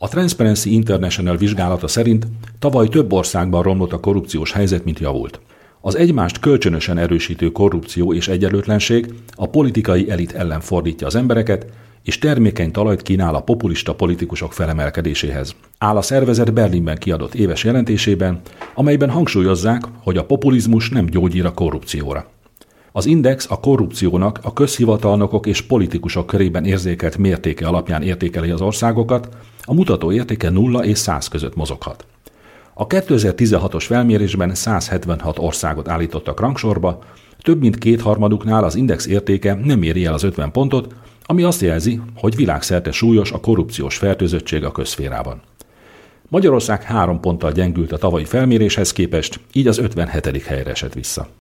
A Transparency International vizsgálata szerint tavaly több országban romlott a korrupciós helyzet, mint javult. Az egymást kölcsönösen erősítő korrupció és egyenlőtlenség a politikai elit ellen fordítja az embereket, és termékeny talajt kínál a populista politikusok felemelkedéséhez. Áll a szervezet Berlinben kiadott éves jelentésében, amelyben hangsúlyozzák, hogy a populizmus nem gyógyír a korrupcióra. Az Index a korrupciónak a közhivatalnokok és politikusok körében érzékelt mértéke alapján értékeli az országokat, a mutató értéke 0 és 100 között mozoghat. A 2016-os felmérésben 176 országot állítottak rangsorba, több mint kétharmaduknál az Index értéke nem éri el az 50 pontot, ami azt jelzi, hogy világszerte súlyos a korrupciós fertőzöttség a közszférában. Magyarország 3 ponttal gyengült a tavalyi felméréshez képest, így az 57. helyre esett vissza.